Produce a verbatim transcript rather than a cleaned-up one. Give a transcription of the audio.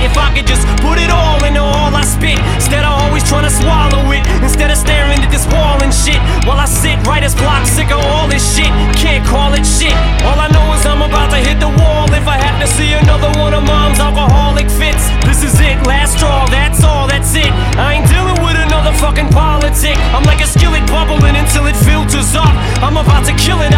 if I could just put it all into all I spit, instead of always trying to swallow it, instead of staring at this wall and shit, while I sit writer's block, sick of all this shit, can't call it shit. All I know is I'm about to hit the wall if I have to see another one of mom's alcoholic fits. This is it, last straw, that's all, that's it. I ain't dealing with another fucking politic. I'm like a skillet bubbling until it filters up. I'm about to kill it